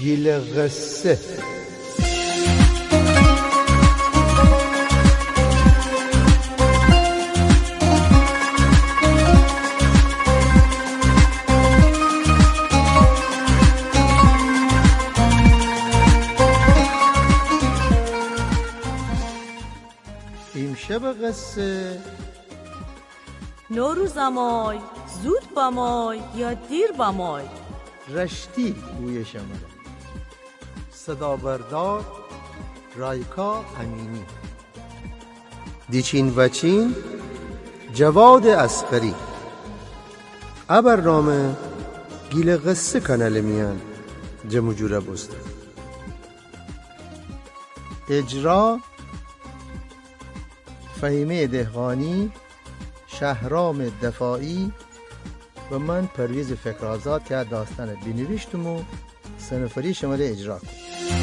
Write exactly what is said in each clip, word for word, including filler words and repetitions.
گیل قصه. امشب قصه نوروزمای زود بامای یا دیر بامای. رشتی بوی شمره. صدا بردار رایکا امینی. دیچین وچین جواد اسقری. برنامه گیل قصه کانال میان جمو جوره بسته. اجرا فهیمه دهقانی، شهرام دفاعی و من پرویز فکرآزاد که داستان بنوشتم و سنفری شماره اجرا کنم.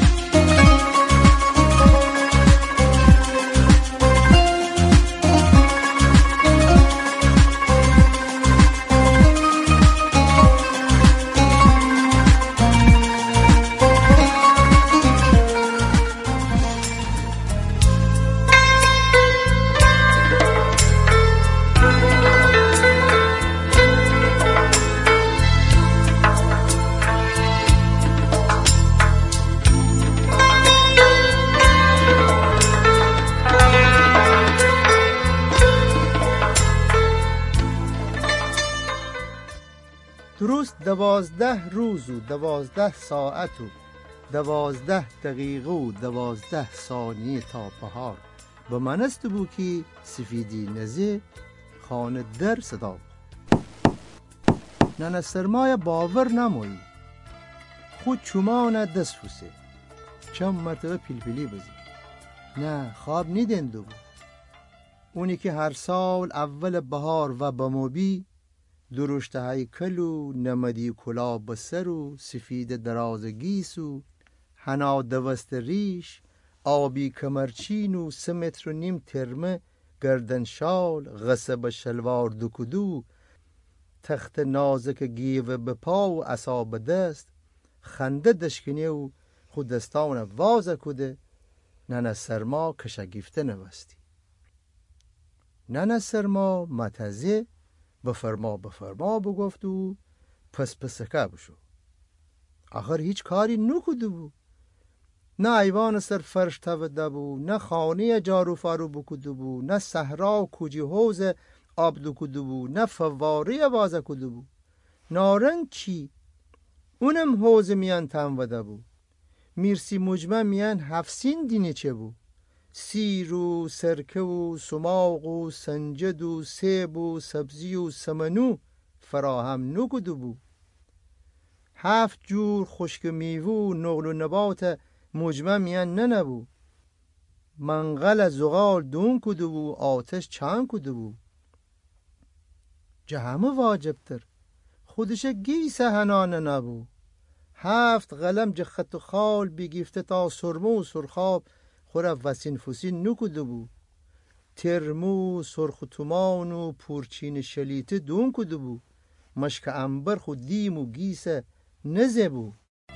درست دوازده روز و دوازده ساعت و دوازده دقیقه و دوازده ثانیه تا بهار به من است بو که سفیدی نزه خانه در صدا نه سرمایه باور نمایی خود چومان دست فوسه چند مرتبه پیلپیلی بزی نه خواب نیدندو بود. اونی که هر سال اول بهار و بموبی درشت هیکل و نمدی کلا بسر و سفید دراز گیس و حنا دوست ریش آبی کمرچین و سه متر و نیم ترمه گردن شال غصب شلوار دکدو تخت نازک گیوه به پا و عصا به دست خنده دشکنه و خود دستان وازه کده ننه سرما کشگیفته نوستی. ننه سرما متزه بفرما بفرما بگفت و پس پسکه بشو. آخر هیچ کاری نکده بو. نه ایوان سر فرش توده بو، نه خانه جارو فارو بکده بو، نه صحرا کوجی حوز آب دکده بو، نه فواره بازه کده بو. نارنگ چی؟ اونم حوز میان تنوده بو. میرسی مجمع میان هفسین دینه چه بو. سیر و سرکه و سماق و سنجد و سیب و سبزی و سمنو فراهم نکده بو. هفت جور خشک میوه و نقل و نبات مجمع میان ننبو. منقل زغال دون کده بو آتش چند کده بو. جهمه واجبتر خودش گیسه هنانه نبو. هفت قلم جخت و خال بگیفته تا سرمه و سرخاب خورا وسین فسین نکده بو. ترمو سرخ تومان و پورچین شلیته دون کده بو. مشک انبر خود دیم و گیسه نزه بو.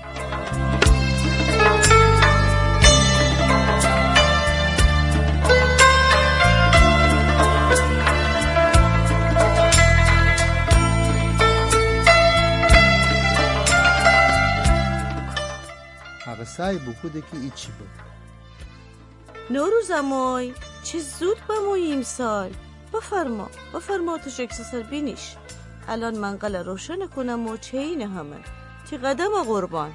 حقا سعی بکده که ایچی بود. نوروزمای چه زود بموی امسال. بفرما بفرما تو شکس سر بینیش. الان منقل روشن کنم و چه اینه همه تی قدم قربان.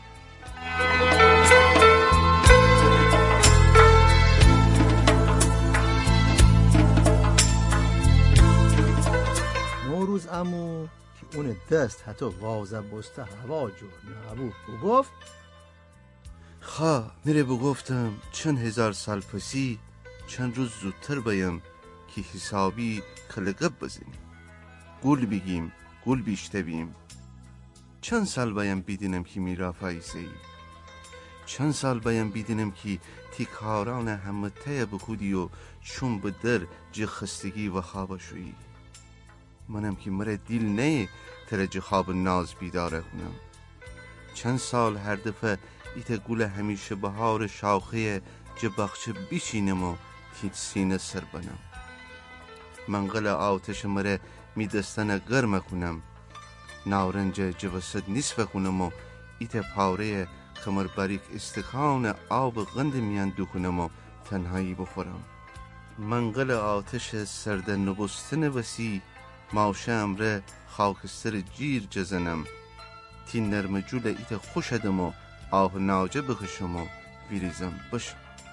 نوروز امو که اون دست حتی وازه بسته هوا جور نبود و گفت خواه میره بگفتم چند هزار سال پسی چند روز زودتر بیم که حسابی کلقب بزنیم گل بگیم گل بیشته بیم. چند سال بیم بیدینم که میرا فایسی چند سال بیم بیدینم که تیکاران همه ته بکودی و چون به در جه خستگی و خواب شویی. منم که مره دیل نه تر جه خواب ناز بیداره کنم. چند سال هر دفعه ایت گل همیشه بهار شاخه جبخچه بیشینم و تیت سینه سر بنم. منقل آتش مره می دستن گرم کنم، نارنج جوسد نصف کنم و ایت پاره خمر باریک استکان آب غند میان دو کنم و تنهایی بخورم. منقل آتش سرد نبستن وسی ماشه امره خاکستر جیر جزنم، تین نرم جول ایت خوشدم و آه ناجه بخشم و ویریزم بشم.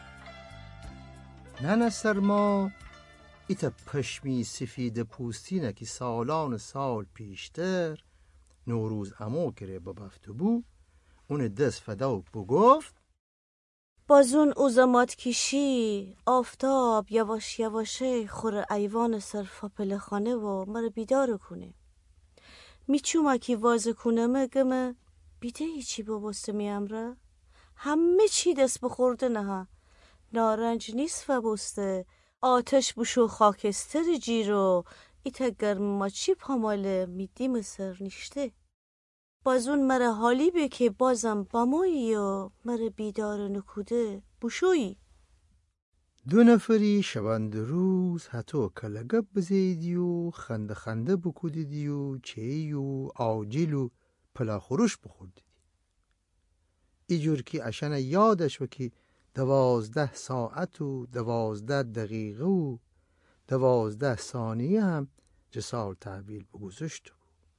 ننه سرما ایت پشمی سفید پوستینه که سالان سال پیشتر نوروز امو کره ببفت بو، اون دست فدا بگفت بازون اوزامات کشی آفتاب یواش یواشه خور ایوان صرفا پلخانه و مرا بیدار کنه. میچوما که واز کنمه گمه بیده ایچی بابسته میامره، همه چی دست بخورده نه، نارنج نیست و بسته، آتش بشو خاکستر جیرو ایتا گرم ما چی پاماله میدیم سر نشته. بازون مره حالی به که بازم بامایی و مره بیدار نکوده بشویی. دو نفری شبند روز حتی کلگب بزیدی و خنده خنده بکودیدی و چی و آجیل و پلا خورش بخوردیدی. ایجور که اشن یادش و که دوازده ساعت و دوازده دقیقه و دوازده ثانیه هم جسال تحویل بگذاشت.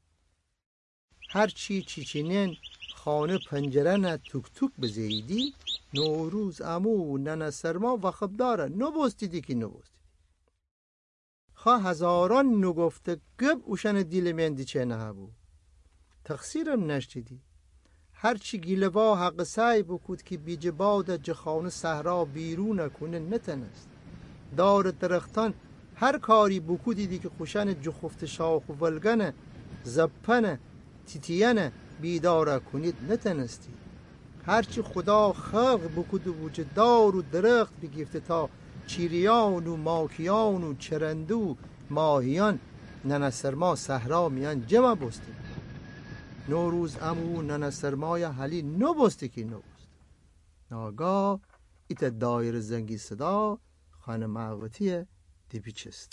هرچی چیچینین خانه پنجره نه توک توک بزیدی، نوروز امو ننه سرما و خبداره نبستیدی که نبستیدی. خواه هزاران نگفته گب اوشن دیل مندی چه نه بو، تقصیرم نشتیدی. هرچی گیلوا حق سعی بکود که بیج باد جخانه صحرا بیرون نکنه نتنست. دار درختان هر کاری بکودیدی که خوشن جخفت شاخ و ولگنه زپنه تیتینه بیداره کنید نتنستی. هرچی خدا خلق بکود و وجود دار و درخت بگیفته تا چیریان و ماکیان و چرنده و ماهیان ننه سرما صحرا میان جمع بسته. نوروز امو ننه سرمای حلی نبسته که نبست. ناگاه ایت دایر زنگی صدا خانه معوتی دی پیچست.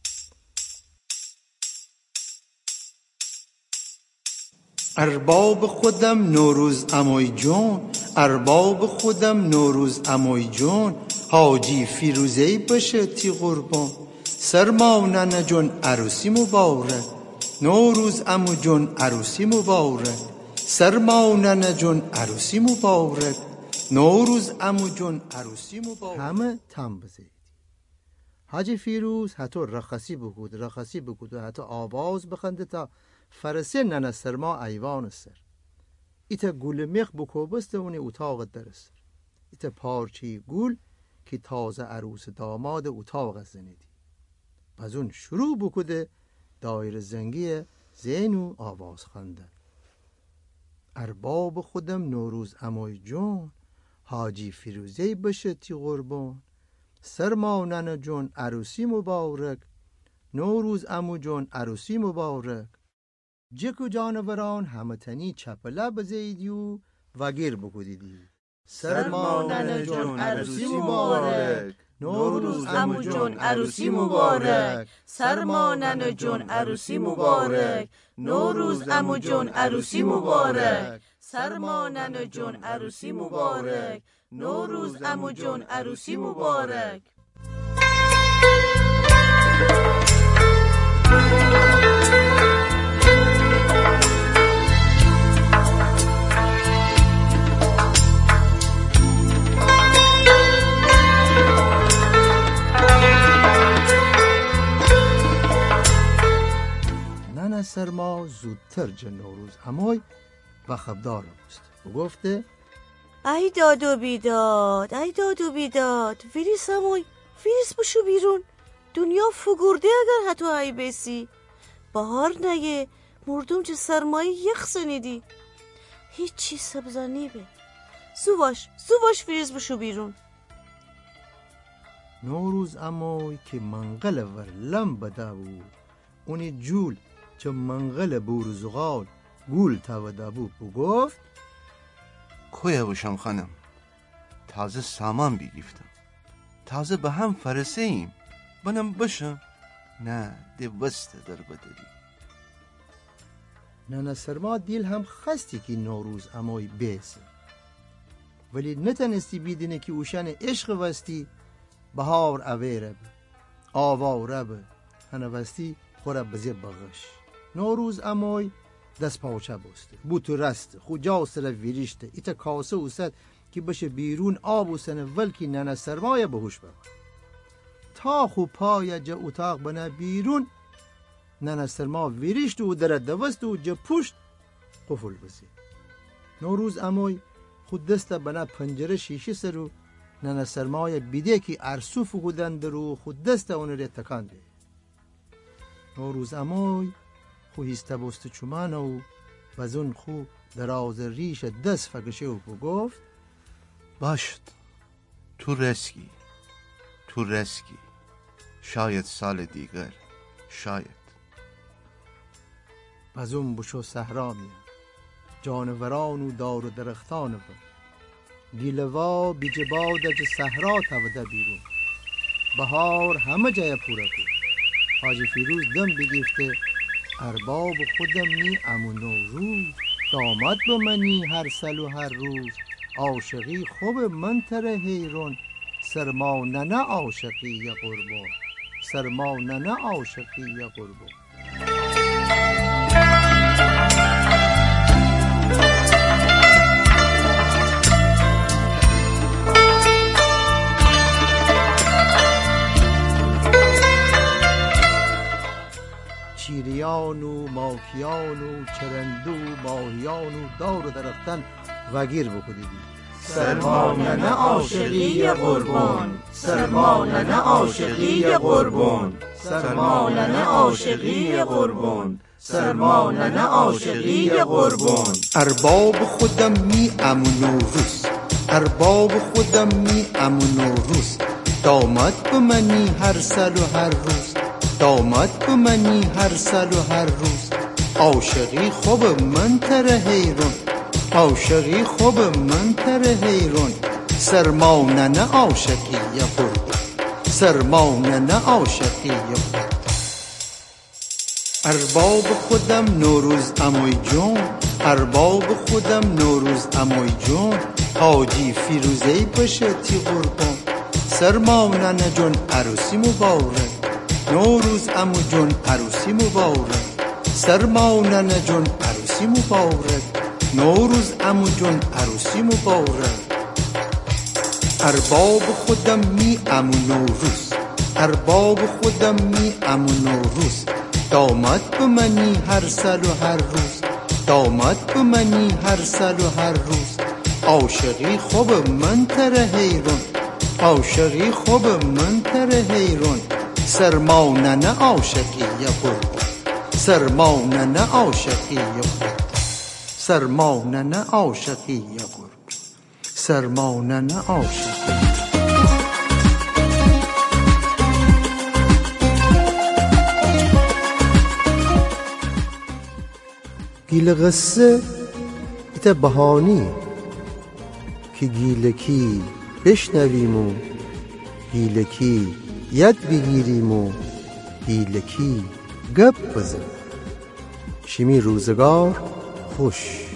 ارباب خودم نوروز اموی جون، ارباب خودم نوروز اموی جون، حاجی فیروزهی باشه تی قربان، سرما ننه جون عروسی مبارک، نوروز امو جون عروسی مبارک، سرما ننه جون عروسی مبارک، نوروز امو جون عروسی مبارک. همه تم بزیدی. حاجی فیروز حتی رخصی بگود رخصی بگود و حتی آواز بخنده تا فرسه ننه سرما ایوان سر. ایتا گل میخ بکوبست اونی اتاق درست. ایتا پارچی گل که تازه عروس داماد اتاق زنیدی. باز اون شروع بکوده دایر زنگی زین و آواز خنده. ارباب خودم نوروز اموی جون، حاجی فیروزهی باشه تی قربان، سرما ننه جون عروسی مبارک، نوروز امو جون عروسی مبارک. جکو جانوران همتنی چپله بزیدی و وگیر بکودیدی. سرما ننه جون عروسی مبارک، نوروز امو جون عروسی مبارک، سرما ننه جون عروسی مبارک، نوروز امو جون عروسی مبارک، سرما ننه جون عروسی مبارک، نوروز امو جون عروسی مبارک. ننه سرما زودتر جه نوروز اموی و خبدار بست و گفته ای داد و بیداد، ای داد و بیداد، فیریس اموی فیریس بشو بیرون، دنیا فگورده اگر حتی ای بیسی. بهار نگه مردم چه سرمایی یخ سنیدی، هیچی سبزانی به. زو باش زو باش فیریس بشو بیرون. نوروز اموی که منقل ورلم بده بود، اونی جول چه منقل بورزغال گول تاوده بود بگفت کویا باشم خانم، تازه سامان بیگیفتم، تازه به هم فرسه ایم، بنم باشم. نه ده وسته در بدری. نانا سرما دیل هم خستی که نوروز امای بیسه، ولی نتنستی بیدینه که اوشن عشق وستی بهار اویره به آواره به هنوستی خوره بزی بغش. نوروز امای دست پاوچه بسته بو تو رسته خو جاست را ویریشته ایتا کاسه اوست که بشه بیرون آب و سنه ولکی نانا سرمایه بهوش ببر تا خو پای جا اتاق بنا بیرون نانا سرما ویریشت و در دوست و جا پشت قفل بزی. نوروز امای خود دست بنا پنجره شیشه سرو نانا سرمایه بیده که ارسوف خودن درو خود دست اون رو تکانده. نوروز امای خو هسته بست چومان و وزون خو دراز ریش دست فگشه و گفت باشد، تو رسکی، تو رسکی، شاید سال دیگر، شاید. وزون بشو صحرا میان جانوران و دار و درختان و گیلوا بی جباد جه صحرا تبده بیرون بهار همه جای پوره کن. حاجی فیروز دم بگیفته ارباب خودم می امو نوروز داماد به منی هر سال و هر روز عاشقی خوب من تره حیرون سرما ننه عاشقی یا قربان سرما ننه عاشقی یا قربان. چیریان و ماکیان و چرندو و ماهیان و دار و درختن وگیر بکنیدی. سرما ننه عاشقی قربان سرما ننه عاشقی قربان سرما ننه عاشقی قربان سرما ننه عاشقی قربان. ارباب خودم می امو نوروز ارباب خودم می امو نوروز داماد به منی هر سال و هر روز داماد به منی هر سال و هر روز عاشقی خوب من تره حیرون عاشقی خوب من تره حیرون سرما ننه عاشقی یا قربان سرما ننه عاشقی یا قربان. ارباب خودم نوروز اموی جون ارباب خودم نوروز اموی جون حاجی فیروزهی بشه تی قربان سرما ننه جون عروسی مبارک نوروز امو جون عروسی مبارک سرما ننه جون عروسی مبارک نوروز امو جون عروسی مبارک. ارباب خودم می امو نوروز ارباب خودم می امو نوروز داماد به منی هر سال و هر روز داماد به منی هر سال و هر روز عاشقی خوب من تره حیرون عاشقی خوب من تره حیرون سرما ننه عاشقی یا قربان سرما ننه عاشقی یا قربان سرما ننه عاشقی یا قربان سرما ننه عاشقی. گیل قصه ایتا بهانی که گیلکی بشنویم و گیلکی ید بگیریم و گیلکی گپ بزنیم. شیمی روزگار خوش.